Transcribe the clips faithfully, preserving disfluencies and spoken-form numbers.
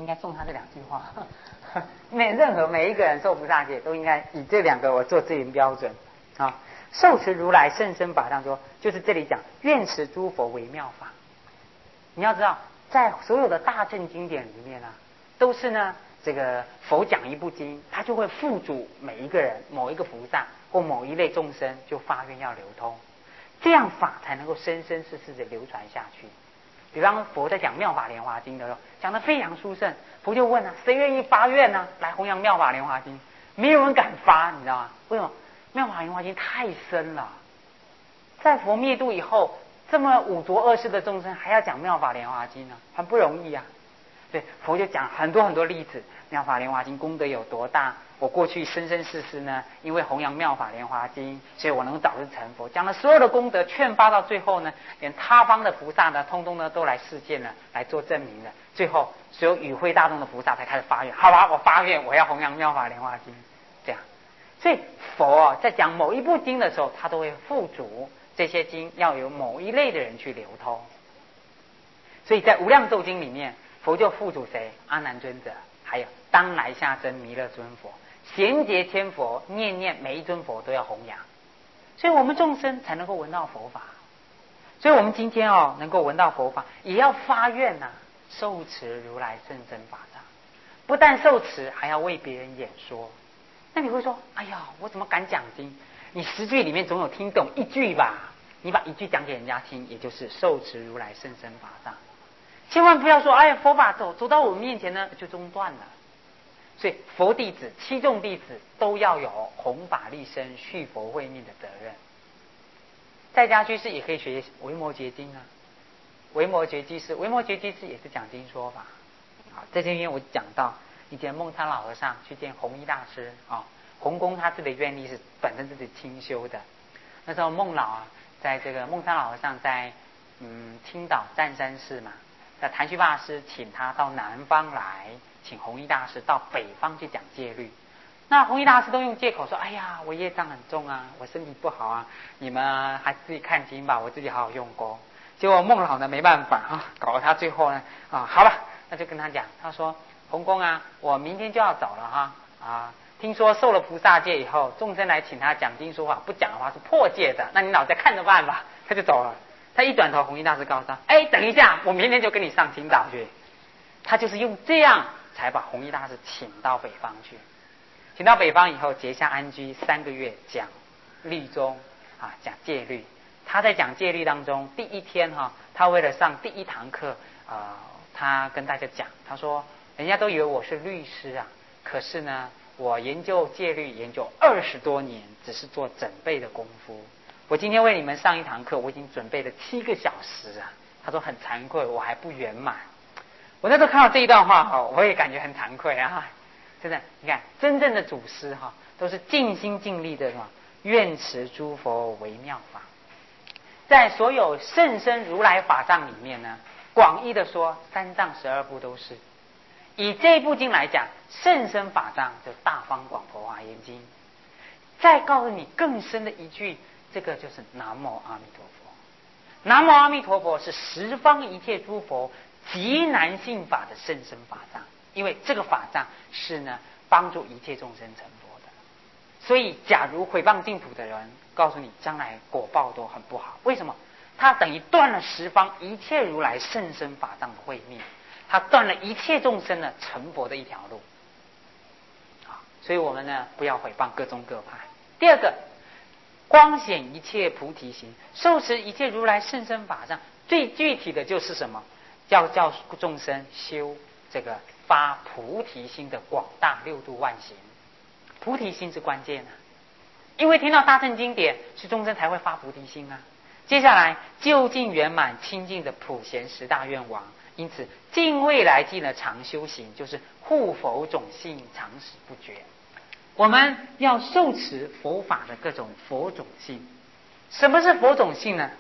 该送他这两句话。每任何每一个人受菩萨戒，都应该以这两个我做自营标准啊。受持如来甚深法藏说，就是这里讲愿持诸佛为妙法。你要知道，在所有的大乘经典里面啊，都是呢这个佛讲一部经，他就会附嘱每一个人、某一个菩萨或某一类众生，就发愿要流通，这样法才能够生生世世的流传下去。比方佛在讲妙法莲华经的时候，讲得非常殊胜，佛就问啊，谁愿意发愿呢、啊？来弘扬妙法莲华经？没有人敢发，你知道吗？为什么？妙法莲华经太深了，在佛灭度以后，这么五浊恶世的众生还要讲妙法莲华经呢，很不容易啊。对，佛就讲很多很多例子，妙法莲华经功德有多大。我过去生生世世呢，因为弘扬妙法莲华经，所以我能早日成佛。讲了所有的功德，劝发到最后呢，连他方的菩萨呢，通通呢都来示见了，来做证明了。最后，所有与会大众的菩萨才开始发愿，好吧，我发愿，我要弘扬妙法莲华经。这样，所以佛啊，在讲某一部经的时候，他都会附嘱这些经要由某一类的人去流通。所以在无量寿经里面，佛就附嘱谁？阿难尊者，还有当来下生弥勒尊佛。贤劫千佛，念念每一尊佛都要弘扬，所以我们众生才能够闻到佛法。所以我们今天哦，能够闻到佛法，也要发愿呐、啊，受持如来甚深法藏。不但受持，还要为别人演说。那你会说，哎呀，我怎么敢讲经？你十句里面总有听懂一句吧？你把一句讲给人家听，也就是受持如来甚深法藏。千万不要说，哎，佛法走走到我们面前呢，就中断了。所以佛弟子、七众弟子都要有弘法利生、续佛慧命的责任。在家居士也可以学维摩诘经啊，维摩诘居士，维摩诘居士也是讲经说法。好，在这边我讲到以前梦参老和尚去见弘一大师啊，弘公他自己的愿力是本身自己清修的。那时候梦老啊，在这个梦参老和尚在嗯青岛湛山寺嘛，那谭虚大师请他到南方来，请弘一大师到北方去讲戒律。那弘一大师都用借口说，哎呀，我业障很重啊，我身体不好啊，你们还自己看经吧，我自己好好用功。结果孟老呢没办法啊，搞得他最后呢啊，好了，那就跟他讲，他说，弘公啊，我明天就要走了哈啊，听说受了菩萨戒以后，众生来请他讲经说法，不讲的话是破戒的，那你老在看着办吧。他就走了。他一转头，弘一大师告诉他，哎，等一下，我明天就跟你上青岛去。他就是用这样才把弘一大师请到北方去。请到北方以后，结下安居三个月，讲律宗啊，讲戒律。他在讲戒律当中，第一天哈、啊，他为了上第一堂课啊、呃，他跟大家讲，他说，人家都以为我是律师啊，可是呢，我研究戒律研究二十多年，只是做准备的功夫。我今天为你们上一堂课，我已经准备了七个小时啊。他说很惭愧，我还不圆满。我那时候看到这一段话哈，我也感觉很惭愧啊。真的，你看真正的祖师哈，都是尽心尽力的什么，愿持诸佛为妙法。在所有甚深如来法藏里面呢，广义的说，三藏十二部都是。以这一部经来讲，甚深法藏就大方广佛华严经。再告诉你更深的一句，这个就是南无阿弥陀佛。南无阿弥陀佛是十方一切诸佛极难信法的甚深法藏，因为这个法藏是呢帮助一切众生成佛的。所以假如毁谤净土的人，告诉你将来果报都很不好。为什么？他等于断了十方一切如来甚深法藏的慧命，他断了一切众生呢成佛的一条路。所以我们呢不要毁谤各宗各派。第二个，光显一切菩提心，受持一切如来甚深法藏，最具体的就是什么？要叫众生修这个发菩提心的广大六度万行。菩提心是关键啊，因为听到大乘经典，是众生才会发菩提心啊。接下来究竟圆满清净的普贤十大愿王，因此尽未来际的常修行，就是护佛种性，常时不绝。我们要受持佛法的各种佛种性。什么是佛种性呢？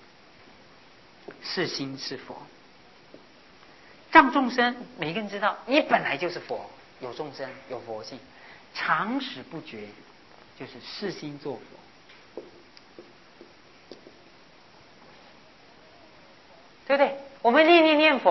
是心是佛，让众生每个人知道，你本来就是佛，有众生有佛性，常时不绝，就是是心作佛，对不对？我们念念念佛啊，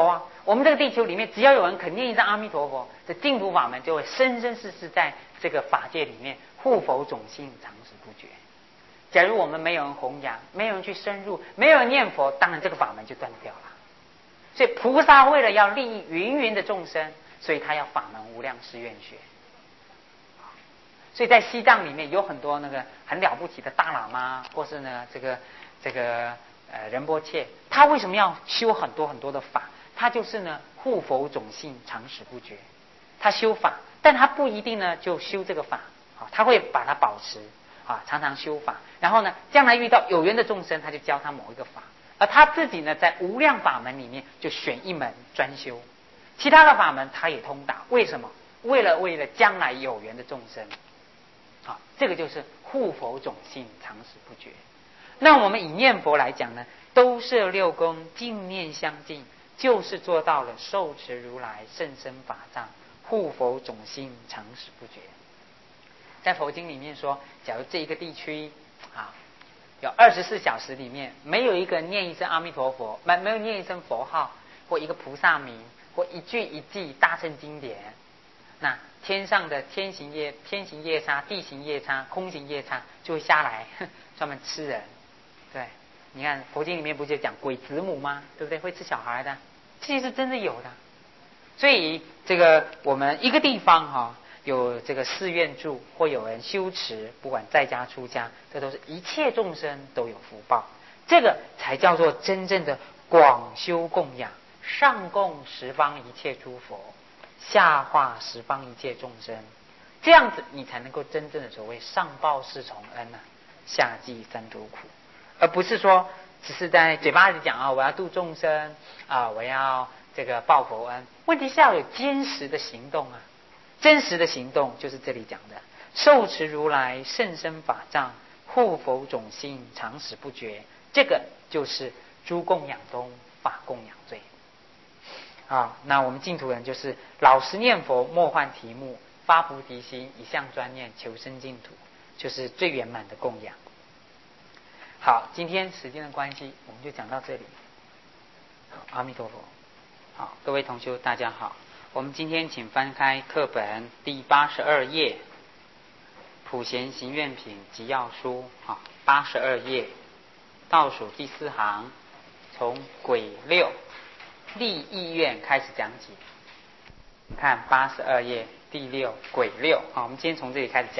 我们这个地球里面，只要有人肯念一声阿弥陀佛，这净土法门就会生生世世在这个法界里面护佛种性，长时不绝。假如我们没有人弘扬，没有人去深入，没有人念佛，当然这个法门就断掉了。所以菩萨为了要利益芸芸的众生，所以他要法门无量誓愿学。所以在西藏里面有很多那个很了不起的大喇嘛，或是呢这个这个呃仁波切，他为什么要修很多很多的法？他就是呢护佛种性，长时不绝。他修法，但他不一定呢就修这个法，啊，他会把它保持啊，常常修法。然后呢，将来遇到有缘的众生，他就教他某一个法，而他自己呢在无量法门里面就选一门专修，其他的法门他也通达。为什么？为了为了将来有缘的众生。啊，这个就是护佛种性，长时不绝。那我们以念佛来讲呢，都摄六功，净念相继，就是做到了受持如来甚深法藏，护佛种性，长时不绝。在佛经里面说，假如这一个地区啊，有二十四小时里面没有一个念一声阿弥陀佛，没没有念一声佛号，或一个菩萨名，或一句一记大乘经典，那天上的天行夜天行夜叉、地行夜叉、空行夜叉就会下来专门吃人。对，你看佛经里面不就讲鬼子母吗？对不对？会吃小孩的，这些是真的有的。所以这个我们一个地方哈、啊，有这个寺院住，或有人修持，不管在家出家，这都是一切众生都有福报。这个才叫做真正的广修供养，上供十方一切诸佛，下化十方一切众生，这样子你才能够真正的所谓上报四重恩啊，下济三途苦，而不是说只是在嘴巴里讲啊，我要度众生啊，我要这个报佛恩。问题是要有坚实的行动啊，真实的行动就是这里讲的受持如来甚深法藏，护佛种性，长时不绝。这个就是诸供养中法供养最。啊，那我们净土人就是老实念佛，莫换题目，发菩提心，一向专念，求生净土，就是最圆满的供养。好，今天时间的关系，我们就讲到这里。阿弥陀佛。好，各位同修大家好，我们今天请翻开课本第八十二页，普贤行愿品集要书，好，八十二页倒数第四行，从癸六立意愿开始讲起。你看八十二页第六癸六，好，我们今天从这里开始讲。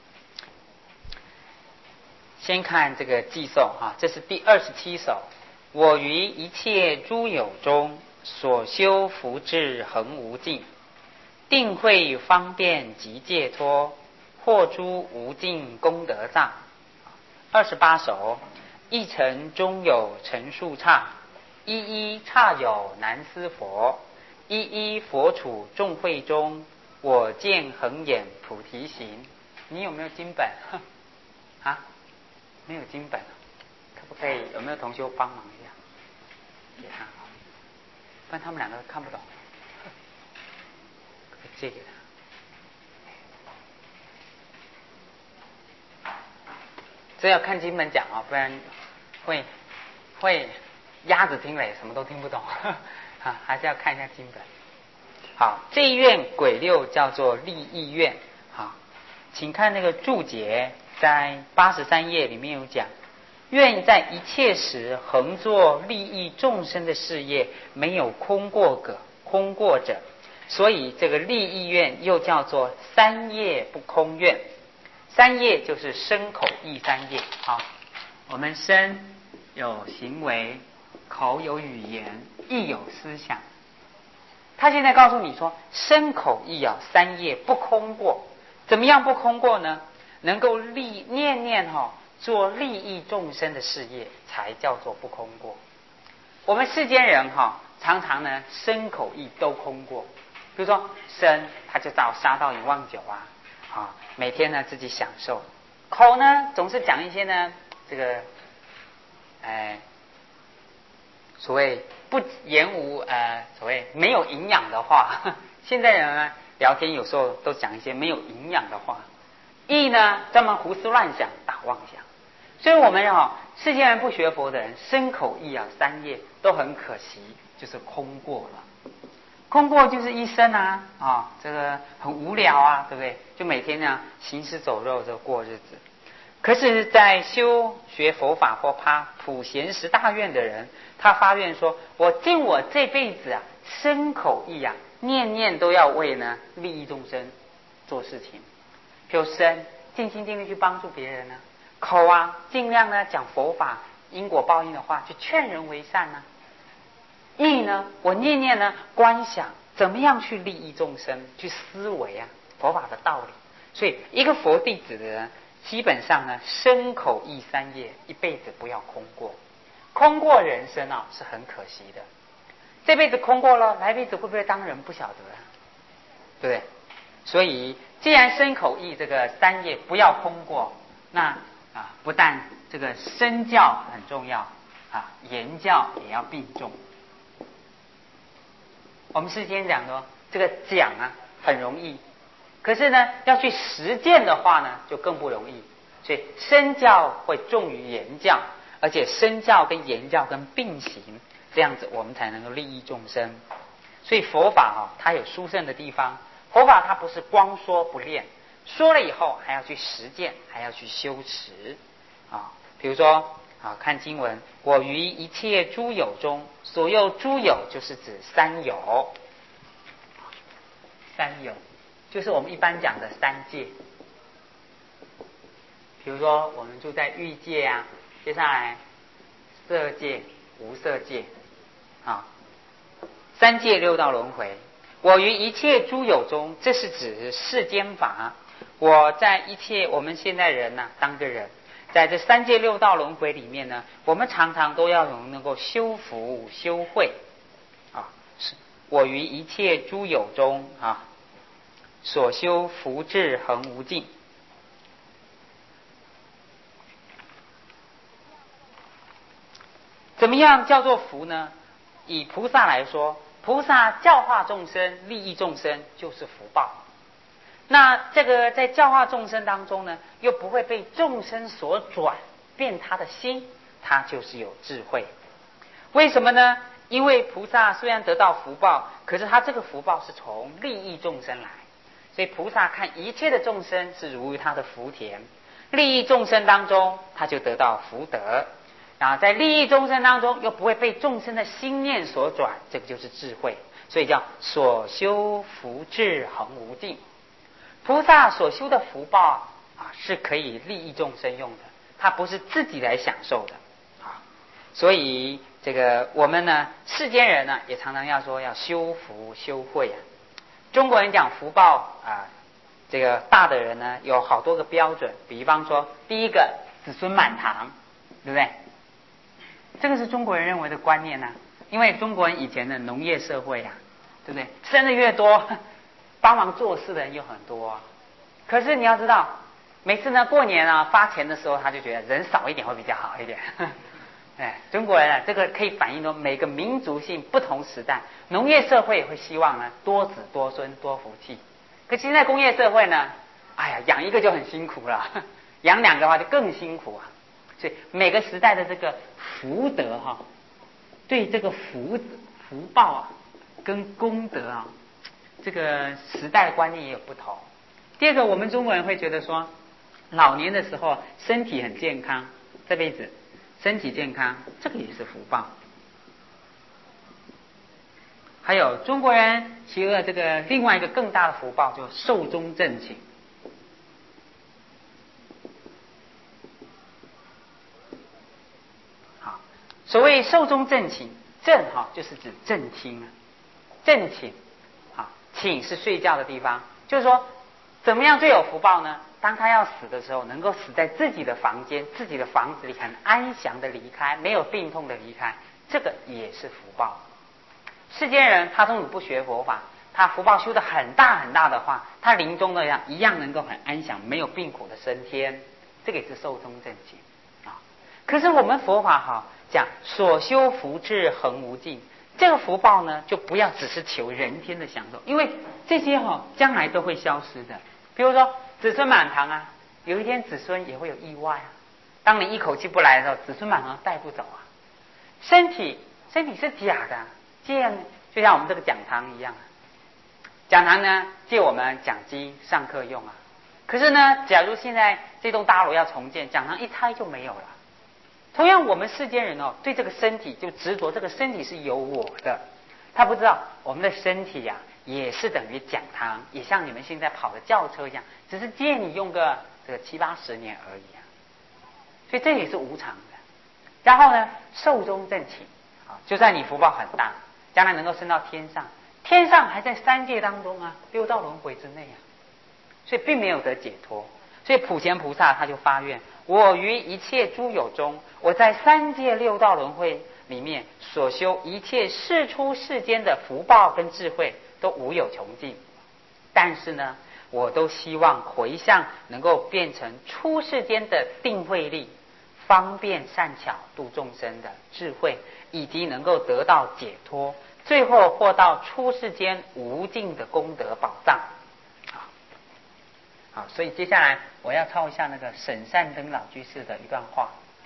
先看这个偈颂哈，这是第二十七首。我于一切诸有中，所修福智恒无尽，定慧方便及解脱，获诸无尽功德藏。二十八首。一尘中有陈数刹，一一刹有难思佛，一一佛处众会中，我见恒眼菩提行。你有没有经本啊？没有经本，可不可以？有没有同修帮忙一下给他？不然他们两个看不懂，可以借给他。这要看经本讲啊，不然会会鸭子听了也什么都听不懂啊，还是要看一下经本。好，这一愿癸六叫做立意愿。好，请看那个注解，在八十三页里面有讲，愿在一切时恒做利益众生的事业，没有空过者，空过者，所以这个立意愿又叫做三业不空愿。三业就是身口意三业。好，我们身有行为，口有语言，意有思想。他现在告诉你说，身口意啊三业不空过。怎么样不空过呢？能够利念念哈、哦，做利益众生的事业，才叫做不空过。我们世间人哈、哦，常常呢身口意都空过。比如说身，他就造杀盗淫妄酒啊。啊，每天呢自己享受，口呢总是讲一些呢这个，呃，所谓不言无呃所谓没有营养的话。现在人呢聊天有时候都讲一些没有营养的话，意呢专门胡思乱想，打妄想。所以我们啊、哦，世间人不学佛的人，身口意啊三业都很可惜， 就是空过了。空过就是一生啊，啊、哦，这个很无聊啊，对不对？就每天这样行尸走肉就过日子。可是，在修学佛法或他普贤十大愿的人，他发愿说：我尽我这辈子啊，身口意啊，念念都要为呢利益众生做事情。比如身，尽心尽力去帮助别人呢、啊；口啊，尽量呢讲佛法因果报应的话，去劝人为善呢、啊；意呢，我念念呢观想怎么样去利益众生，去思维啊佛法的道理。所以，一个佛弟子的人。基本上呢，身口意三业一辈子不要空过，空过人生啊是很可惜的。这辈子空过了，来辈子会不会当人不晓得啊？对不对？所以既然身口意这个三业不要空过，那啊不但这个身教很重要啊，言教也要并重。我们事先讲说，这个讲啊很容易。可是呢，要去实践的话呢，就更不容易。所以身教会重于言教，而且身教跟言教跟并行，这样子我们才能够利益众生。所以佛法哈、哦，它有殊胜的地方。佛法它不是光说不练，说了以后还要去实践，还要去修持啊。比如说啊，看经文，我于一切诸有中，所有诸有就是指三有，三有。就是我们一般讲的三界，比如说我们住在欲界啊，接下来色界、无色界，啊，三界六道轮回。我于一切诸有中，这是指世间法。我在一切我们现代人呢、啊，当个人，在这三界六道轮回里面呢，我们常常都要有能够修福修慧啊。是我于一切诸有中啊。所修福智恒无尽。怎么样叫做福呢？以菩萨来说，菩萨教化众生、利益众生就是福报。那这个在教化众生当中呢，又不会被众生所转变他的心，他就是有智慧。为什么呢？因为菩萨虽然得到福报，可是他这个福报是从利益众生来。所以菩萨看一切的众生是如于他的福田，利益众生当中他就得到福德，然后在利益众生当中又不会被众生的心念所转，这个就是智慧。所以叫所修福智恒无尽。菩萨所修的福报啊是可以利益众生用的，它不是自己来享受的啊。所以这个我们呢世间人呢也常常要说要修福修慧啊。中国人讲福报啊，这个大的人呢有好多个标准，比方说第一个子孙满堂，对不对？这个是中国人认为的观念呢、啊，因为中国人以前的农业社会啊，对不对？生的越多，帮忙做事的人又很多、啊。可是你要知道，每次呢过年啊发钱的时候，他就觉得人少一点会比较好一点。哎，中国人啊，这个可以反映出每个民族性不同时代，农业社会会希望呢多子多孙多福气，可现在工业社会呢，哎呀养一个就很辛苦了，养两个的话就更辛苦啊。所以每个时代的这个福德哈、啊，对这个福福报啊跟功德啊，这个时代的观念也有不同。第二个，我们中国人会觉得说，老年的时候身体很健康，这辈子。身体健康，这个也是福报。还有中国人其实这个另外一个更大的福报，就寿终正寝。好，所谓寿终正寝，正哈就是指正厅啊，正寝，好，寝是睡觉的地方，就是说怎么样最有福报呢？当他要死的时候，能够死在自己的房间、自己的房子里，很安详的离开，没有病痛的离开，这个也是福报。世间人他如果不学佛法，他福报修得很大很大的话，他临终的样一样能够很安详，没有病苦的升天，这个也是寿终正寝啊。可是我们佛法哈讲所修福智恒无尽，这个福报呢，就不要只是求人天的享受，因为这些哈将来都会消失的。比如说子孙满堂啊，有一天子孙也会有意外啊。当你一口气不来的时候，子孙满堂带不走啊。身体身体是假的， 借就像我们这个讲堂一样，讲堂呢借我们讲机上课用啊。可是呢，假如现在这栋大楼要重建，讲堂一拆就没有了。同样，我们世间人哦，对这个身体就执着，这个身体是有我的，他不知道我们的身体呀、啊，也是等于讲堂，也像你们现在跑的轿车一样，只是借你用个这个七八十年而已啊。所以这也是无常的。然后呢，寿终正寝啊，就算你福报很大，将来能够升到天上，天上还在三界当中啊，六道轮回之内啊，所以并没有得解脱。所以普贤菩萨他就发愿，我于一切诸有中，我在三界六道轮回里面所修一切世出世间的福报跟智慧都无有穷尽，但是呢，我都希望回向能够变成出世间的定慧力，方便善巧度众生的智慧，以及能够得到解脱，最后获到出世间无尽的功德宝藏。好，所以接下来我要抄一下那个沈善登老居士的一段话。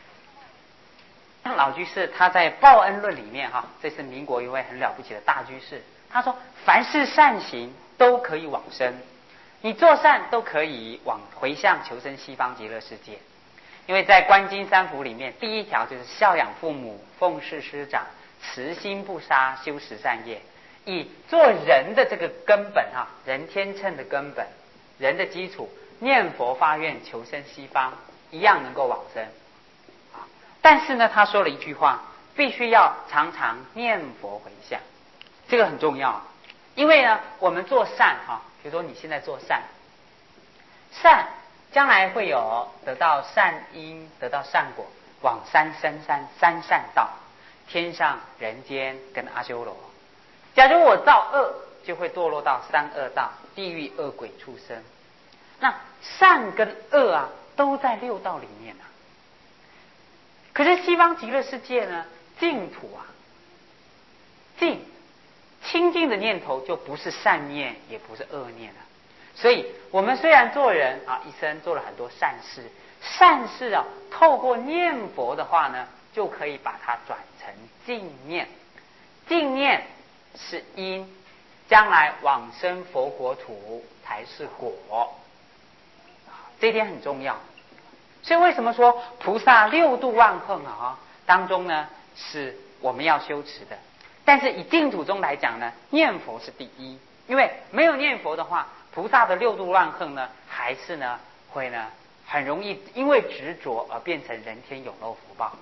老居士他在《报恩论》里面哈，这是民国一位很了不起的大居士，他说凡是善行都可以往生，你做善都可以往回向求生西方极乐世界。因为在观经三福里面，第一条就是孝养父母，奉事师长，慈心不杀，修十善业，以做人的这个根本哈，人天秤的根本，人的基础，念佛发愿求生西方，一样能够往生。但是呢，他说了一句话，必须要常常念佛回向，这个很重要。因为呢，我们做善哈，比如说你现在做善，善将来会有得到善因，得到善果，往三生三三善道，天上、人间跟阿修罗。假如我造恶，就会堕落到三恶道，地狱、恶鬼、畜生。那善跟恶啊，都在六道里面啊。可是西方极乐世界呢，净土啊，净清净的念头就不是善念，也不是恶念啊。所以我们虽然做人啊，一生做了很多善事，善事啊，透过念佛的话呢，就可以把它转成净念。净念是因，将来往生佛国土才是果，这一点很重要。所以为什么说菩萨六度万行啊当中呢，是我们要修持的？但是以净土中来讲呢，念佛是第一，因为没有念佛的话，菩萨的六度万行呢，还是呢会呢很容易因为执着而变成人天有漏福报。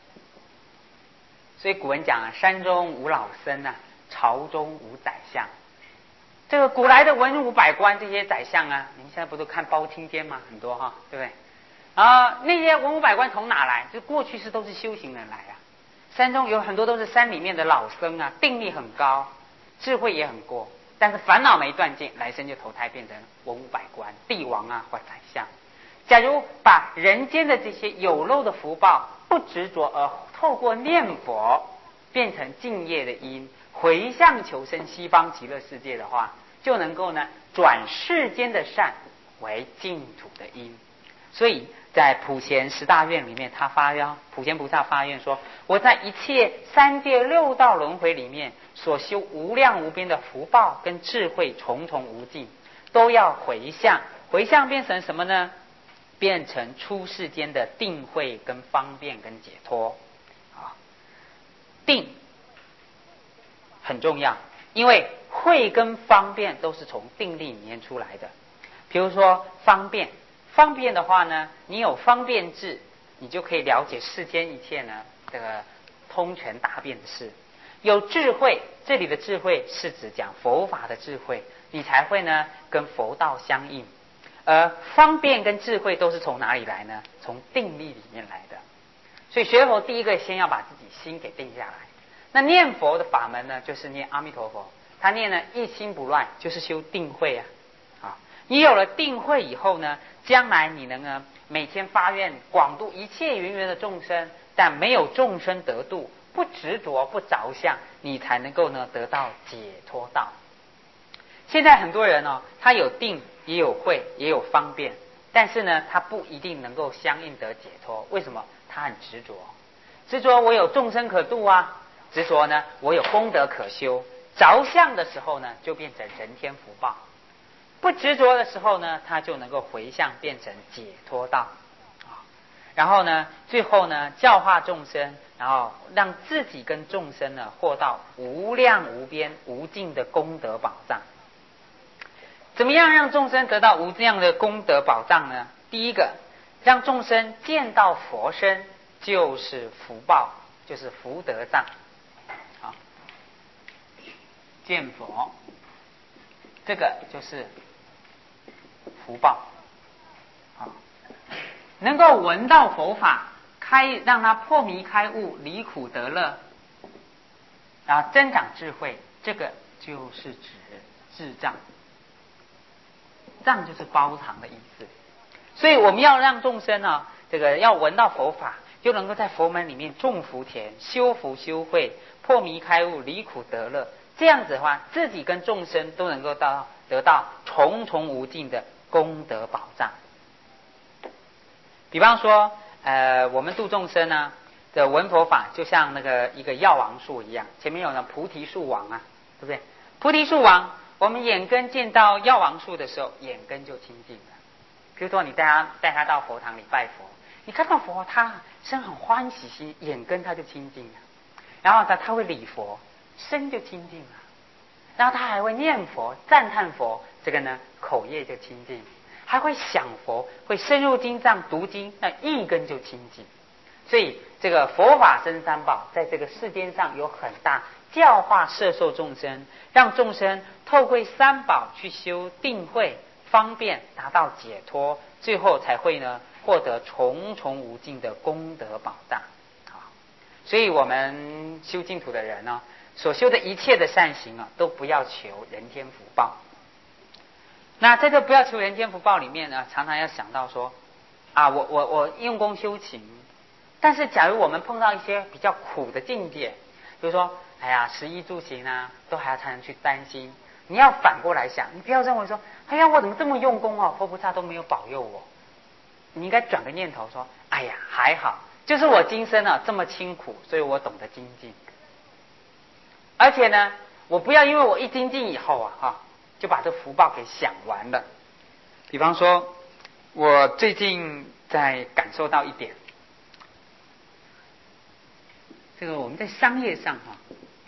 所以古人讲啊，山中无老僧啊，朝中无宰相。这个古来的文武百官这些宰相啊，您现在不都看包青天吗？很多哈，对不对？啊，那些文武百官从哪来？就过去是都是修行人来啊。山中有很多都是山里面的老僧啊，定力很高，智慧也很过，但是烦恼没断尽，来生就投胎变成文武百官、帝王啊或宰相。假如把人间的这些有漏的福报不执着，而透过念佛变成净业的因，回向求生西方极乐世界的话，就能够呢转世间的善为净土的因。所以在普贤十大愿里面，他发愿，普贤菩萨发愿说，我在一切三界六道轮回里面所修无量无边的福报跟智慧重重无尽，都要回向，回向变成什么呢？变成出世间的定慧跟方便跟解脱啊。定很重要，因为慧跟方便都是从定力里面出来的。比如说方便，方便的话呢，你有方便智，你就可以了解世间一切呢这个通权达变的事。有智慧，这里的智慧是指讲佛法的智慧，你才会呢跟佛道相应。而方便跟智慧都是从哪里来呢？从定力里面来的。所以学佛第一个先要把自己心给定下来。那念佛的法门呢，就是念阿弥陀佛，他念呢一心不乱，就是修定慧啊。啊，你有了定慧以后呢，将来你能呢每天发愿广度一切芸芸的众生，但没有众生得度，不执着不着相，你才能够呢得到解脱道。现在很多人哦，他有定也有慧也有方便，但是呢他不一定能够相应得解脱。为什么？他很执着，执着我有众生可度啊， 执着呢，我有功德可修，着相的时候呢，就变成人天福报；不执着的时候呢，他就能够回向变成解脱道。然后呢，最后呢，教化众生，然后让自己跟众生呢，获到无量无边无尽的功德宝藏。怎么样让众生得到无量的功德宝藏呢？第一个，让众生见到佛身就是福报，就是福德藏。好，见佛，这个就是福报。好，能够闻到佛法，开让他破迷开悟，离苦得乐，然后增长智慧，这个就是指智障。藏就是包藏的意思。所以我们要让众生啊，这个要闻到佛法，就能够在佛门里面种福田，修福修慧，破迷开悟，离苦得乐。这样子的话，自己跟众生都能够到得到重重无尽的功德宝藏。比方说，呃，我们度众生呢的闻佛法，就像那个一个药王树一样，前面有那菩提树王啊，对不对？菩提树王，我们眼根见到药王树的时候，眼根就清净了。比如说，你带他带他到佛堂里拜佛，你看到佛，他生很欢喜心，眼根他就清净了。然后他他会礼佛，身就清净了。然后他还会念佛、赞叹佛，这个呢口业就清净。还会想佛，会深入经藏读经，那意根就清净。所以这个佛法僧三宝在这个世间上有很大教化摄受众生，让众生透过三宝去修定慧，方便达到解脱，最后才会呢获得重重无尽的功德宝藏。好，所以我们修净土的人呢，所修的一切的善行啊，都不要求人天福报。那在这不要求人天福报里面呢，常常要想到说，啊，我我我用功修行，但是假如我们碰到一些比较苦的境界，比如说，哎呀，食衣住行啊，都还要常常去担心。你要反过来想，你不要认为说，哎呀，我怎么这么用功哦，佛菩萨都没有保佑我。你应该转个念头说，哎呀，还好，就是我今生啊这么清苦，所以我懂得精进。而且呢，我不要因为我一精进以后啊，哈。就把这福报给享完了。比方说，我最近在感受到一点，这个我们在商业上哈，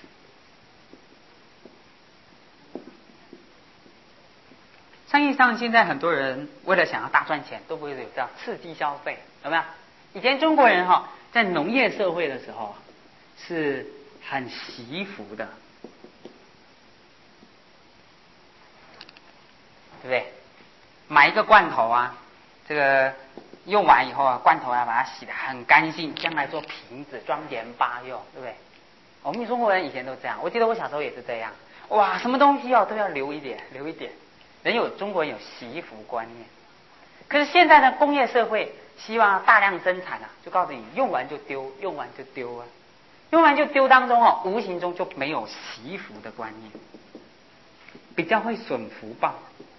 商业上现在很多人为了想要大赚钱，都不会有这样刺激消费，有没有？以前中国人哈，在农业社会的时候是很惜福的。对不对？买一个罐头啊，这个用完以后啊，罐头要把它洗得很干净，将来做瓶子装盐巴用，对不对？我们中国人以前都这样，我记得我小时候也是这样。哇，什么东西哦都要留一点，留一点。人有中国人有惜福观念，可是现在的工业社会希望大量生产啊，就告诉你用完就丢，用完就丢啊，用完就丢当中哦，无形中就没有惜福的观念，比较会损福报。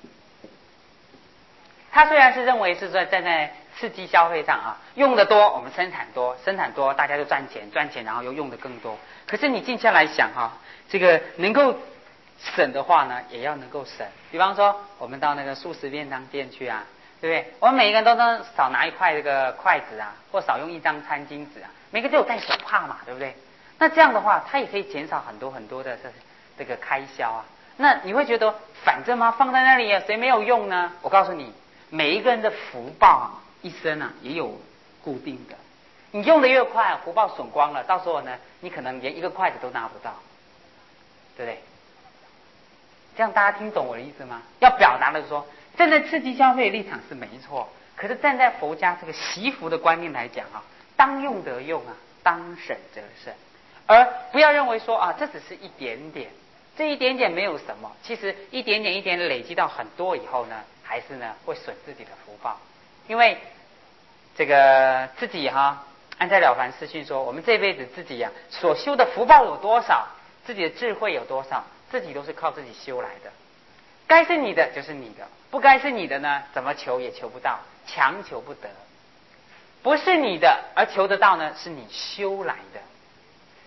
他虽然是认为是在站在刺激消费上啊，用的多我们生产多，生产多大家就赚钱，赚钱然后又用的更多。可是你静下来想哈、啊，这个能够省的话呢，也要能够省。比方说我们到那个素食便当店去啊，对不对？我们每一个人都能少拿一块这个筷子啊，或少用一张餐巾纸啊，每个都有带手帕嘛，对不对？那这样的话，它也可以减少很多很多的这这个开销啊。那你会觉得反正吗？放在那里谁没有用呢？我告诉你。每一个人的福报啊，一生啊也有固定的。你用的越快，福报损光了，到时候呢，你可能连一个筷子都拿不到，对不对？这样大家听懂我的意思吗？要表达的是说，站在刺激消费的立场是没错，可是站在佛家这个惜福的观念来讲啊，当用得用啊，当省则省，而不要认为说啊，这只是一点点，这一点点没有什么，其实一点点一点累积到很多以后呢。还是呢会损自己的福报，因为这个自己哈、啊，安在了凡四训说，我们这辈子自己呀、啊、所修的福报有多少，自己的智慧有多少，自己都是靠自己修来的。该是你的就是你的，不该是你的呢，怎么求也求不到，强求不得。不是你的而求得到呢，是你修来的。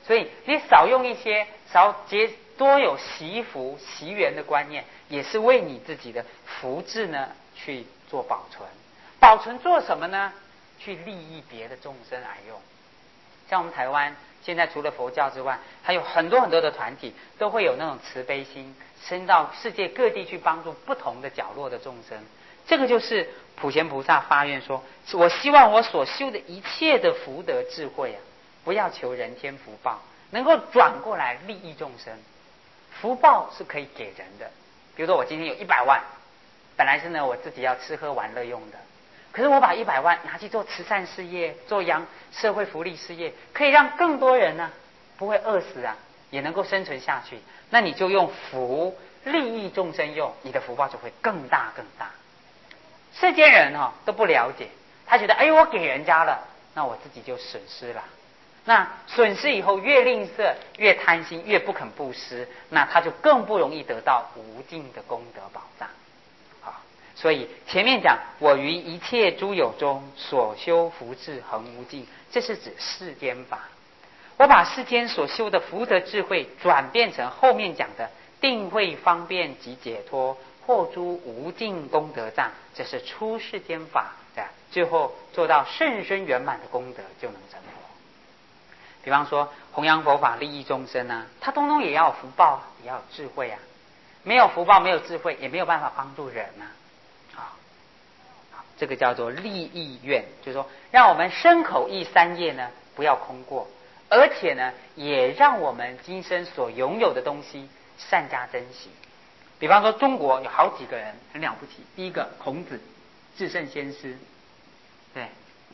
所以你少用一些，少结多有惜福惜缘的观念，也是为你自己的福智呢去做保存。保存做什么呢？去利益别的众生来用。像我们台湾现在除了佛教之外，还有很多很多的团体都会有那种慈悲心，伸到世界各地去帮助不同的角落的众生。这个就是普贤菩萨发愿说，我希望我所修的一切的福德智慧啊，不要求人天福报，能够转过来利益众生。福报是可以给人的，比如说我今天有一百万，本来是呢我自己要吃喝玩乐用的，可是我把一百万拿去做慈善事业，做扬社会福利事业，可以让更多人呢、啊、不会饿死啊，也能够生存下去。那你就用福利益众生用，你的福报就会更大更大。世间人哈、哦、都不了解，他觉得哎呦我给人家了，那我自己就损失了。那损失以后越吝啬，越贪心，越不肯布施，那他就更不容易得到无尽的功德宝藏。好，所以前面讲我于一切诸有中所修福智恒无尽，这是指世间法。我把世间所修的福德智慧转变成后面讲的定慧方便及解脱，获诸无尽功德藏，这是出世间法的，最后做到甚深圆满的功德，就能成佛。比方说弘扬佛法利益众生啊，他通通也要有福报，也要有智慧啊。没有福报没有智慧，也没有办法帮助人啊。好，好，这个叫做利益愿，就是说让我们身口意三业呢不要空过，而且呢也让我们今生所拥有的东西善加珍惜。比方说中国有好几个人很了不起，第一个孔子，至圣先师，对，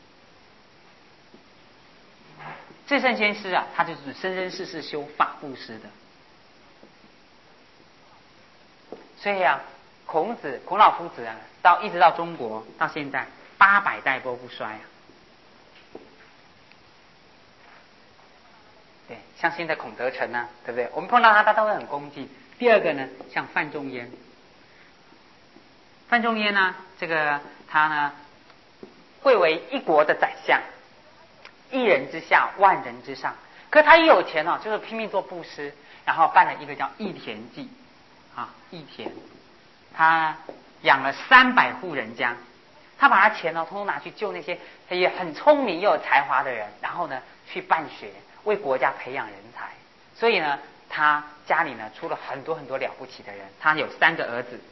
至圣先师啊，他就是生生世世修法布施的。所以啊，孔子孔老夫子啊，到一直到中国到现在八百代都不衰啊。对，像现在孔德成啊，对不对？我们碰到他，他都会很恭敬。第二个呢，像范仲淹，范仲淹呢，这个他呢，贵为一国的宰相，一人之下，万人之上。可他一有钱哦，就是拼命做布施，然后办了一个叫义田记啊，义田，他养了三百户人家，他把他钱哦，通通拿去救那些也很聪明又有才华的人，然后呢去办学，为国家培养人才。所以呢，他家里呢出了很多很多了不起的人。他有三个儿子，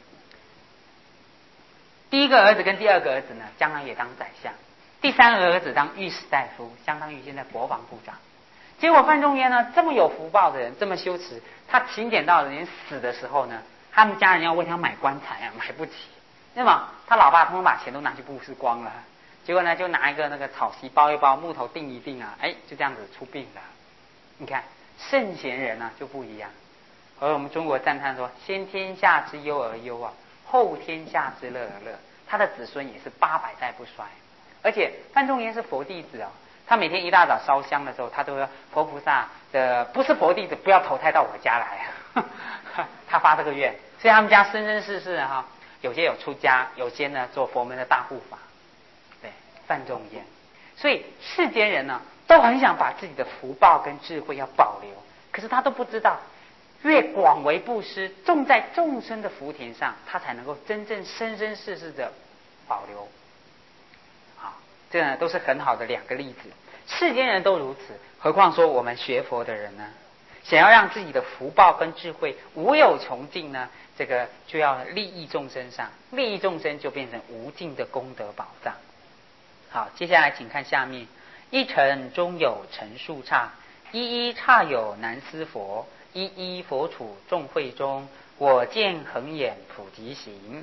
第一个儿子跟第二个儿子呢，将来也当宰相；第三个儿子当御史大夫，相当于现在国防部长。结果范仲淹呢，这么有福报的人，这么修持，他勤俭到连死的时候呢，他们家人要为他买棺材啊，买不起。那么他老爸通通把钱都拿去布施光了，结果呢，就拿一个那个草席包一包，木头钉一钉啊，哎，就这样子出殡了。你看圣贤人啊就不一样。而我们中国赞叹说，先天下之忧而忧啊，后天下之乐而乐。他的子孙也是八百代不衰。而且范仲淹是佛弟子啊，他每天一大早烧香的时候，他都说佛菩萨的不是佛弟子不要投胎到我家来啊，他发这个愿。所以他们家生生世世哈、啊，有些有出家，有些呢做佛门的大护法。对，范仲淹。所以世间人呢，都很想把自己的福报跟智慧要保留，可是他都不知道，越广为布施，种在众生的福田上，他才能够真正生生世世的保留。好，这呢都是很好的两个例子。世间人都如此，何况说我们学佛的人呢？想要让自己的福报跟智慧无有穷尽呢，这个就要利益众生上，利益众生就变成无尽的功德宝藏。好，接下来请看下面，一尘中有陈数刹，一一刹有南斯佛，一一佛处众会中，我见恒眼普及行。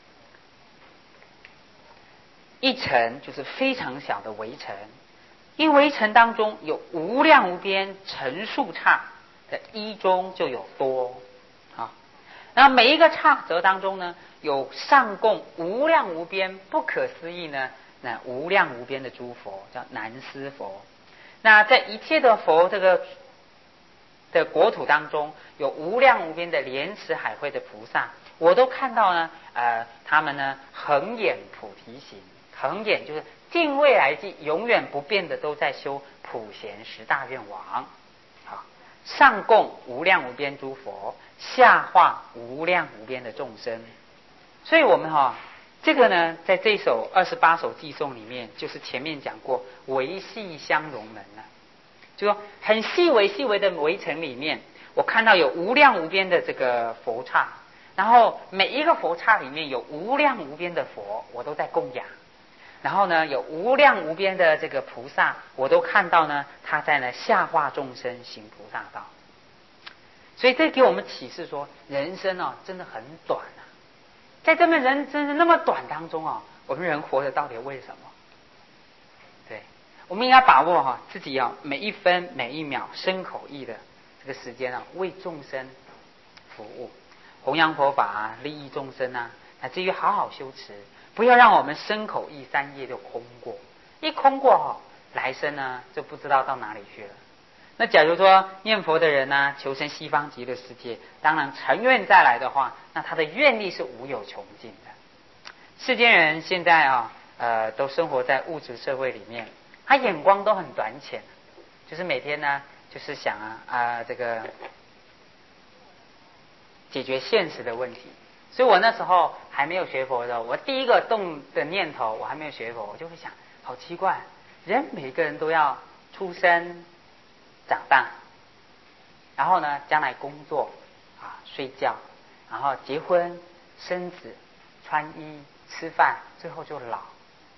一尘就是非常小的微尘，因微尘当中有无量无边陈数刹的一中就有多啊，然后每一个刹则当中呢，有上供无量无边不可思议呢，那无量无边的诸佛叫南斯佛。那在一切的佛这个的国土当中，有无量无边的莲池海会的菩萨，我都看到呢，呃，他们呢恒眼菩提行。恒眼就是尽未来际永远不变的都在修普贤十大愿王。好， 上供无量无边诸佛，下化无量无边的众生。所以我们哈、哦，这个呢，在这首二十八首偈颂里面，就是前面讲过微细相融门了、啊，就说很细微细微的围城里面，我看到有无量无边的这个佛刹，然后每一个佛刹里面有无量无边的佛，我都在供养。然后呢，有无量无边的这个菩萨，我都看到呢，他在呢下化众生行菩萨道。所以这给我们启示说，人生哦真的很短啊，在这么人生那么短当中哦，我们人活着到底为什么？对，我们应该把握哈、哦、自己要、哦、每一分每一秒身口意的这个时间啊，为众生服务，弘扬佛法啊，利益众生啊，乃至于好好修持。不要让我们身口意三业就空过，一空过哈，来生呢就不知道到哪里去了。那假如说念佛的人呢，求生西方极乐世界，当然成愿再来的话，那他的愿力是无有穷尽的。世间人现在啊，呃，都生活在物质社会里面，他眼光都很短浅，就是每天呢，就是想啊啊、呃、这个解决现实的问题。所以我那时候还没有学佛的时候，我第一个动的念头，我还没有学佛，我就会想，好奇怪，人每个人都要出生、长大，然后呢，将来工作啊、睡觉，然后结婚、生子、穿衣、吃饭，最后就老。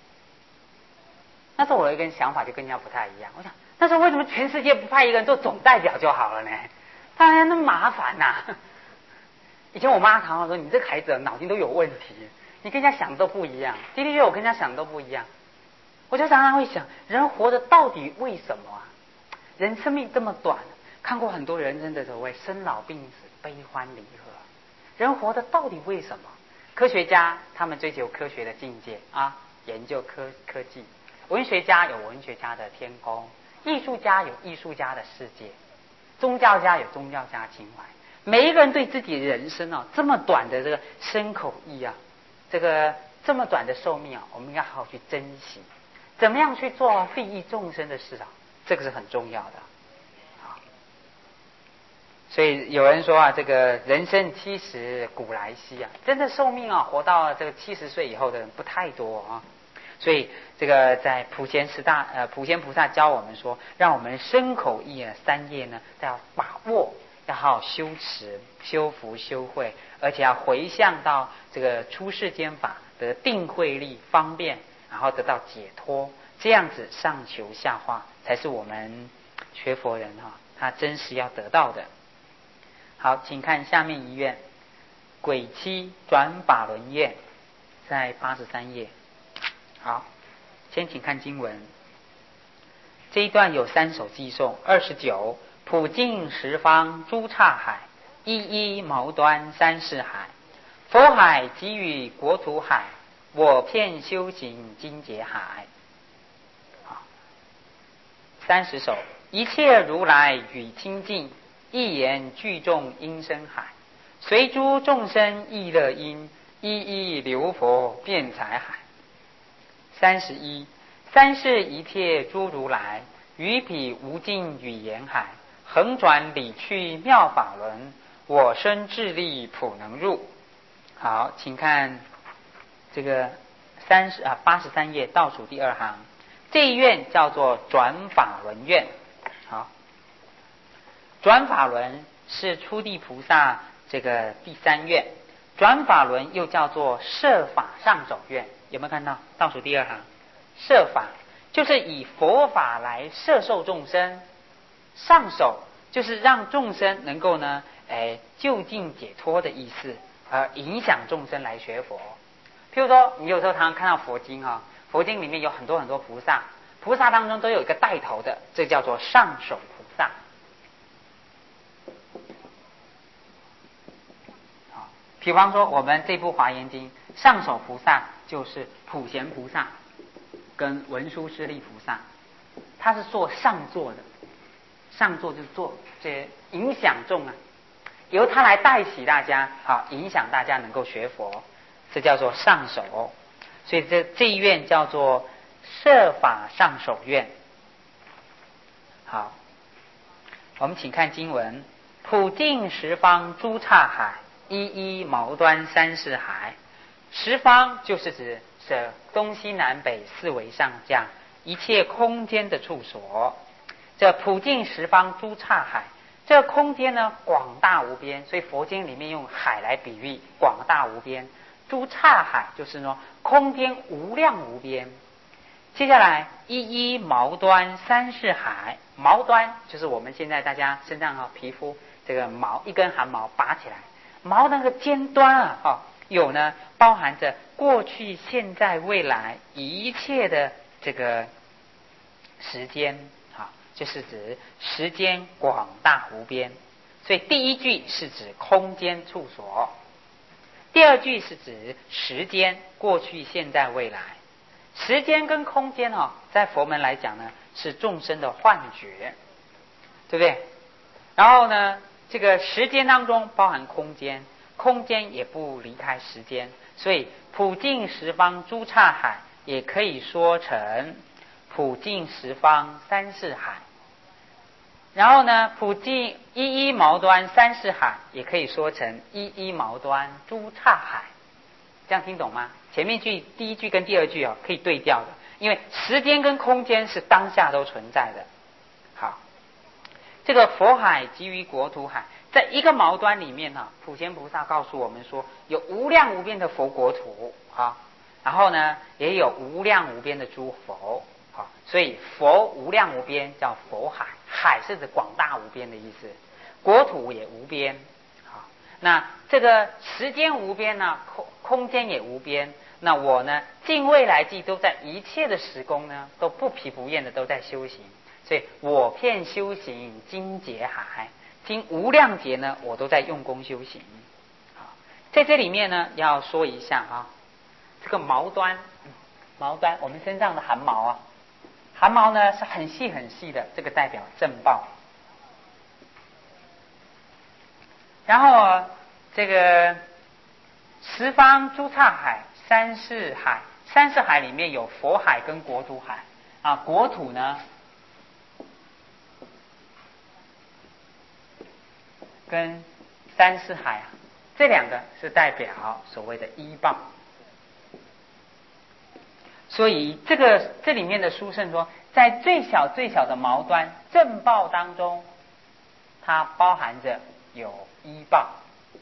那时候我有一个想法就跟人家不太一样，我想那时候为什么全世界不派一个人做总代表就好了呢？当然那么麻烦呐、啊。以前我妈常常说，你这个孩子脑筋都有问题，你跟人家想的都不一样。的确我跟人家想的都不一样。我就常常会想，人活着到底为什么啊？人生命这么短，看过很多人生的所谓生老病死、悲欢离合，人活着到底为什么？科学家他们追求科学的境界啊，研究科科技；文学家有文学家的天空，艺术家有艺术家的世界，宗教家有宗教家情怀。每一个人对自己的人生啊，这么短的这个身口意啊，这个这么短的寿命啊，我们应该好好去珍惜。怎么样去做利益众生的事啊？这个是很重要的。好，所以有人说啊，这个人生七十古来稀啊，真的寿命啊，活到这个七十岁以后的人不太多啊。所以这个在普贤十大呃普贤菩萨教我们说，让我们身口意啊三业呢都要把握。要好好修持、修福、修慧，而且要回向到这个出世间法得定慧力方便，然后得到解脱，这样子上求下化，才是我们学佛人哈、哦，他真实要得到的。好，请看下面一愿，鬼妻转法轮愿，在八十三页。好，先请看经文，这一段有三首偈颂，二十九。普尽十方诸刹海，一一毛端三世海。佛海给予国土海，我片修行精劫海。好，三十首。一切如来语清净，一言具众音声海。随诸众生意乐音，一一流佛辩才海。三十一。三世一切诸如来，于彼无尽语言海。横转理去妙法轮，我身智力普能入。好，请看这个三十啊八十三页倒数第二行，这一愿叫做转法轮愿。好，转法轮是初地菩萨这个第三愿，转法轮又叫做摄法上首愿。有没有看到倒数第二行？摄法就是以佛法来摄受众生。上首就是让众生能够呢，哎，就近解脱的意思，而影响众生来学佛。譬如说，你有时候常常看到佛经啊、哦，佛经里面有很多很多菩萨，菩萨当中都有一个带头的，这叫做上首菩萨。好，比方说我们这部华严经，上首菩萨就是普贤菩萨跟文殊师利菩萨，他是做上座的。上座就是做这些影响众啊，由他来带起大家，好影响大家能够学佛，这叫做上首。所以这这一愿叫做摄法上首愿。好， 我们请看经文：普净十方诸刹海，一一毛端三世海。十方就是指这东西南北四维上下一切空间的处所。这普净十方诸刹海，这空间呢广大无边，所以佛经里面用海来比喻广大无边。诸刹海就是呢空间无量无边。接下来一一毛端三世海，毛端就是我们现在大家身上啊皮肤这个毛一根汗毛拔起来，毛那个尖端啊，哦、有呢包含着过去现在未来一切的这个时间啊，就是指时间广大无边。所以第一句是指空间处所，第二句是指时间过去现在未来。时间跟空间哦，在佛门来讲呢，是众生的幻觉，对不对？然后呢，这个时间当中包含空间，空间也不离开时间，所以普净十方诸刹海也可以说成普净十方三世海。然后呢，普净一一毛端三世海也可以说成一一毛端诸刹海。这样听懂吗？前面句第一句跟第二句哦可以对调的，因为时间跟空间是当下都存在的。好，这个佛海即于国土海，在一个毛端里面呢、啊，普贤菩萨告诉我们说，有无量无边的佛国土啊，然后呢也有无量无边的诸佛啊，所以佛无量无边叫佛海，海是指广大无边的意思，国土也无边。那这个时间无边呢，空空间也无边。那我呢，尽未来际都在一切的时空呢，都不疲不厌的都在修行。所以我片修行经劫海，经无量劫呢，我都在用功修行。好，在这里面呢，要说一下啊，这个毛端，毛端，我们身上的汗毛啊，汗毛呢是很细很细的，这个代表正报。然后这个十方诸刹海三世海，三世海里面有佛海跟国土海啊，国土呢跟三世海啊，这两个是代表所谓的依报。所以这个这里面的书圣说，在最小最小的毛端正报当中，它包含着有依报。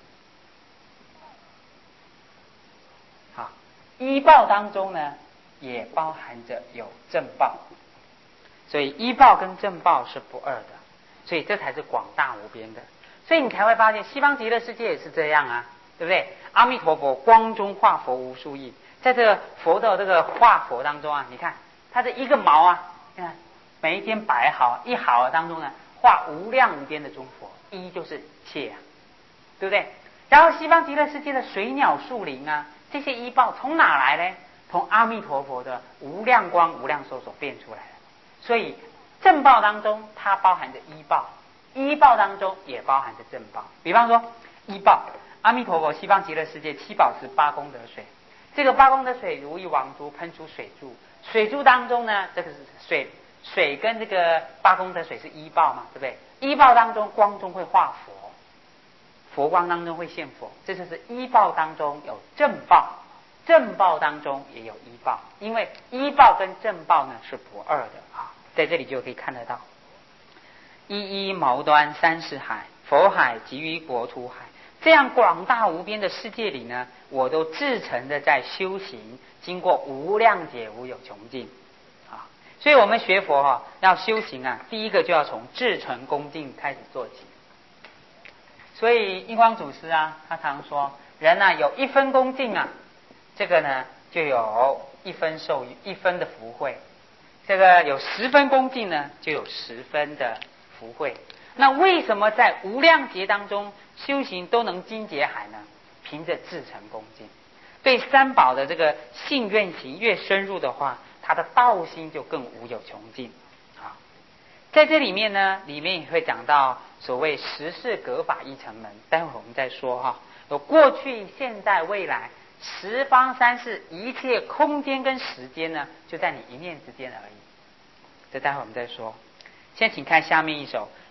好，依报当中呢，也包含着有正报，所以依报跟正报是不二的，所以这才是广大无边的。所以你才会发现西方极乐世界也是这样啊，对不对？阿弥陀佛光中化佛无数亿，在这个佛的这个化佛当中啊，你看它这一个毛啊，你看每一天百毫一毫当中呢，化无量无边的中佛，一就是切啊，对不对？然后西方极乐世界的水鸟树林啊，这些依报从哪来呢？从阿弥陀佛的无量光无量寿所变出来的。所以正报当中它包含着依报，依报当中也包含着正报。比方说依报，阿弥陀佛西方极乐世界七宝池八功德水，这个八功德水如意王珠喷出水柱，水柱当中呢，这个是水水跟这个八功德水是依报嘛，对不对？依报当中光中会化佛，佛光当中会现佛，这就是依报当中有正报，正报当中也有依报，因为依报跟正报呢是不二的啊，在这里就可以看得到。一一毛端三世海，佛海即于国土海，这样广大无边的世界里呢，我都至诚的在修行，经过无量劫无有穷尽啊。所以我们学佛啊，要修行啊，第一个就要从至诚恭敬开始做起。所以印光祖师啊，他常说，人啊有一分恭敬啊，这个呢就有一分受一分的福慧；这个有十分恭敬呢，就有十分的福慧。那为什么在无量劫当中修行都能经劫海呢？凭着至诚恭敬，对三宝的这个信愿行越深入的话，他的道心就更无有穷尽。啊，在这里面呢，里面也会讲到所谓十世格法一乘门，待会我们再说哈。有过去、现在、未来，十方三世一切空间跟时间呢，就在你一念之间而已。这待会我们再说。先请看下面一首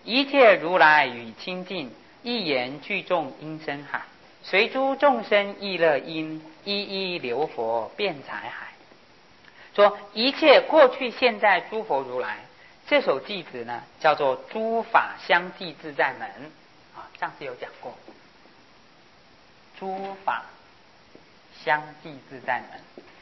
一切如来与清净，一言具众音声海，随诸众生意乐因，一一流佛辩才海。说一切过去现在诸佛如来，这首偈子呢叫做诸法相继自在门啊，上次有讲过，诸法相继自在门。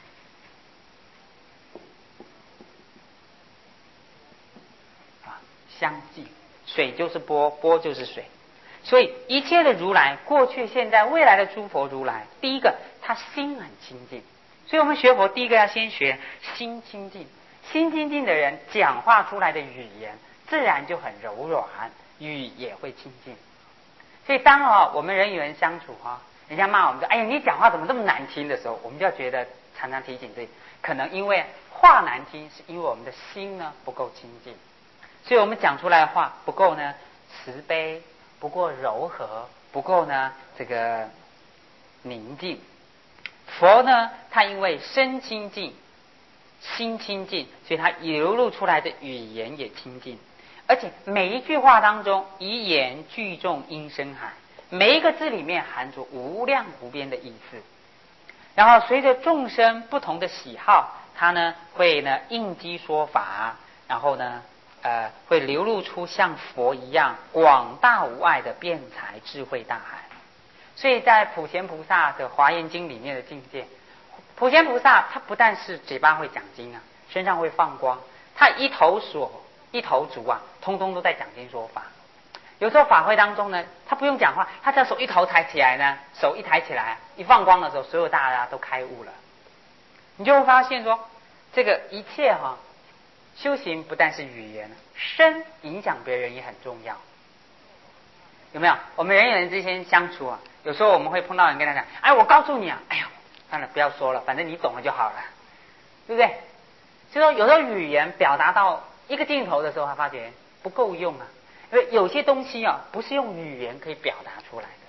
啊，相继，水就是波，波就是水，所以一切的如来，过去现在未来的诸佛如来，第一个他心很清净，所以我们学佛第一个要先学心清净。心清净的人讲话出来的语言自然就很柔软，语也会清净。所以当哦我们人与人相处哈，人家骂我们说哎呀你讲话怎么这么难听的时候，我们就要觉得常常提醒自己，可能因为话难听是因为我们的心呢不够清净，所以我们讲出来的话不够呢慈悲，不够柔和，不够呢这个宁静。佛呢他因为身清净心清净，所以他流露出来的语言也清净，而且每一句话当中一言具众音声海，每一个字里面含着无量无边的意思。然后随着众生不同的喜好，他呢会呢应机说法，然后呢呃会流露出像佛一样广大无碍的辩才智慧大海。所以在普贤菩萨的华严经里面的境界，普贤菩萨他不但是嘴巴会讲经啊，身上会放光，他一头所一头足啊，通通都在讲经说法。有时候法会当中呢，他不用讲话，他只要手一头抬起来呢，手一抬起来，一放光的时候，所有大家都开悟了。你就会发现说，这个一切哈、啊，修行不但是语言，身影响别人也很重要。有没有？我们人与人之间相处啊，有时候我们会碰到人跟他讲，哎，我告诉你啊，哎呦。算了，不要说了，反正你懂了就好了，对不对？就说有时候语言表达到一个尽头的时候，他发觉不够用啊，因为有些东西啊，不是用语言可以表达出来的。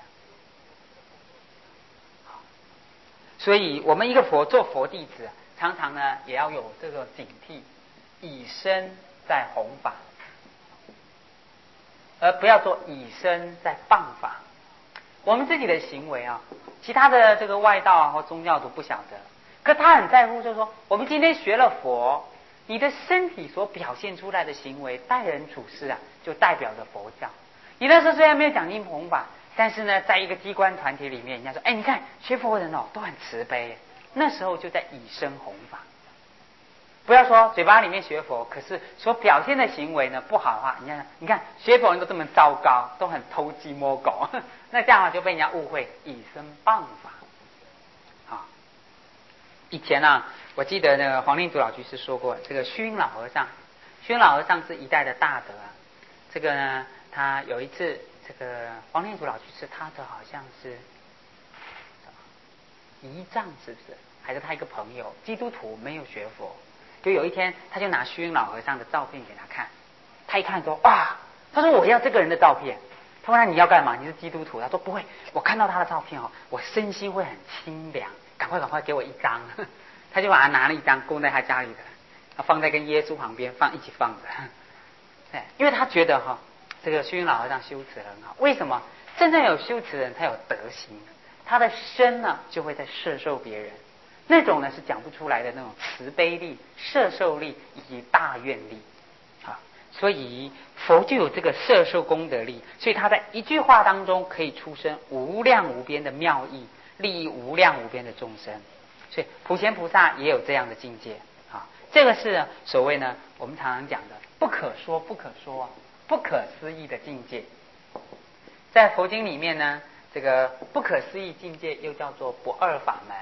所以我们一个佛做佛弟子，常常呢也要有这个警惕，以身在弘法，而不要做以身在谤法。我们自己的行为啊，其他的这个外道啊或宗教都不晓得，可他很在乎，就是说我们今天学了佛，你的身体所表现出来的行为，待人处事啊，就代表着佛教。你那时候虽然没有讲经弘法，但是呢，在一个机关团体里面，人家说，哎，你看学佛人哦都很慈悲，那时候就在以身弘法。不要说嘴巴里面学佛，可是所表现的行为呢不好的话，你看，你看学佛人都这么糟糕，都很偷鸡摸狗，那这样啊就被人家误会以身谤法。好，以前啊，我记得那个黄令祖老居士说过，这个虚云老和尚，虚云老和尚是一代的大德啊。这个呢，他有一次，这个黄令祖老居士他的好像是姨丈，是不是？还是他一个朋友，基督徒没有学佛。就有一天，他就拿虚云老和尚的照片给他看，他一看说哇，他说我要这个人的照片。他问他你要干嘛？你是基督徒？他说不会，我看到他的照片哦，我身心会很清凉，赶快赶快给我一张。他就把他拿了一张供在他家里的，他放在跟耶稣旁边放一起放着。对，因为他觉得哈、哦，这个虚云老和尚修持很好。为什么？真正有修持人，他有德行，他的身呢就会在摄受别人。那种呢是讲不出来的那种慈悲力、摄受力以及大愿力啊，所以佛就有这个摄受功德力，所以他在一句话当中可以出生无量无边的妙意，利益无量无边的众生。所以普贤菩萨也有这样的境界啊，这个是所谓呢我们常常讲的不可说不可说、不可思议的境界。在佛经里面呢，这个不可思议境界又叫做不二法门。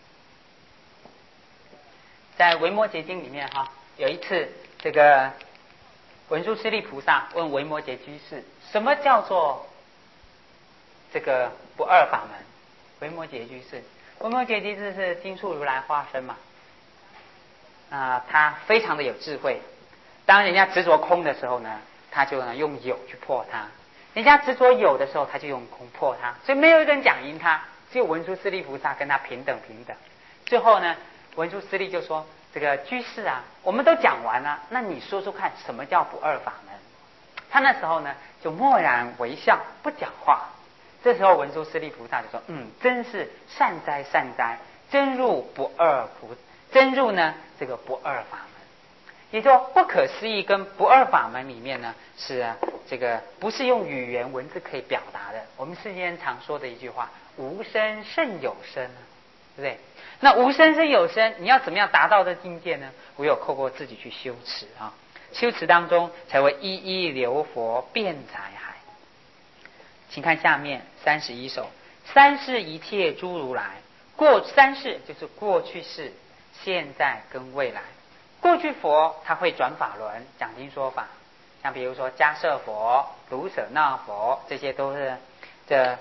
在维摩诘经里面哈，有一次这个文殊师利菩萨问维摩诘居士，什么叫做这个不二法门？维摩诘居士，维摩诘居士是金树如来化身嘛，啊、呃，他非常的有智慧。当人家执着空的时候呢，他就呢用有去破它；人家执着有的时候，他就用空破它。所以没有一个人讲赢他，只有文殊师利菩萨跟他平等平等。最后呢，文殊师利就说：“这个居士啊，我们都讲完了，那你说说看，什么叫不二法门？” 他那时候呢就默然微笑，不讲话。这时候文殊师利菩萨就说：“嗯，真是善哉善哉，真入不二菩，真入呢这个不二法门。”也就不可思议跟不二法门里面呢，是啊，这个不是用语言文字可以表达的。我们世间常说的一句话：“无声胜有声”啊，对不对？那无声胜有声，你要怎么样达到这境界呢？唯有透过自己去修持啊，修持当中才会一一流佛辩才海。请看下面三十一首：三世一切诸如来，过三世就是过去世、现在跟未来。过去佛他会转法轮讲经说法，像比如说迦摄佛、卢舍那佛，这些都是这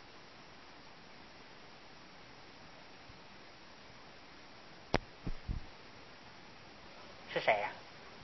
是谁呀、啊？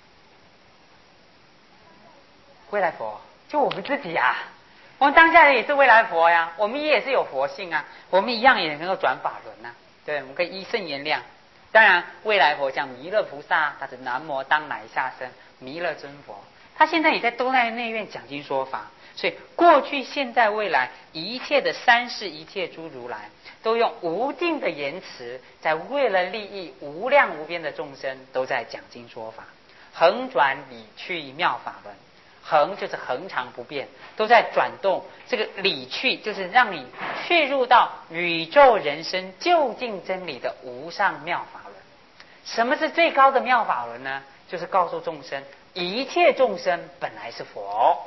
未来佛，就我们自己呀、啊。我们当下的也是未来佛呀，我们也是有佛性啊，我们一样也能够转法轮啊。对，我们可以依圣言量。当然，未来佛像弥勒菩萨，他是南无当来下生弥勒尊佛，他现在也在都在内院讲经说法。所以，过去、现在、未来，一切的三世一切诸如来，都用无尽的言辞，在为了利益无量无边的众生，都在讲经说法，横转理去妙法轮。恒就是恒常不变，都在转动。这个理去就是让你去入到宇宙人生究竟真理的无上妙法轮。什么是最高的妙法轮呢？就是告诉众生，一切众生本来是佛，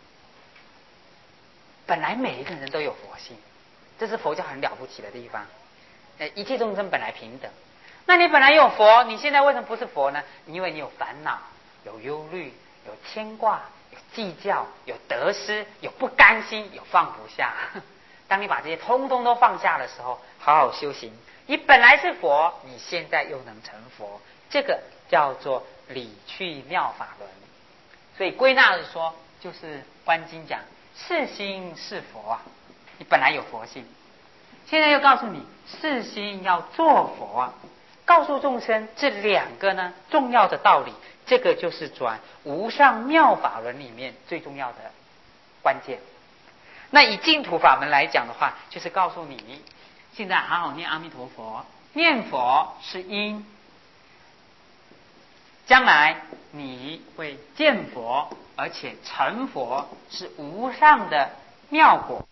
本来每一个人都有佛性，这是佛教很了不起的地方。一切众生本来平等。那你本来有佛，你现在为什么不是佛呢？因为你有烦恼，有忧虑，有牵挂，有计较，有得失，有不甘心，有放不下。当你把这些通通都放下的时候，好好修行，你本来是佛，你现在又能成佛，这个叫做理去妙法轮。所以归纳的说，就是观经讲是心是佛啊，你本来有佛性，现在又告诉你是心要做佛啊，告诉众生这两个呢重要的道理。这个就是转无上妙法轮里面最重要的关键。那以净土法门来讲的话，就是告诉你，现在好好念阿弥陀佛，念佛是因，将来你会见佛，而且成佛是无上的妙果。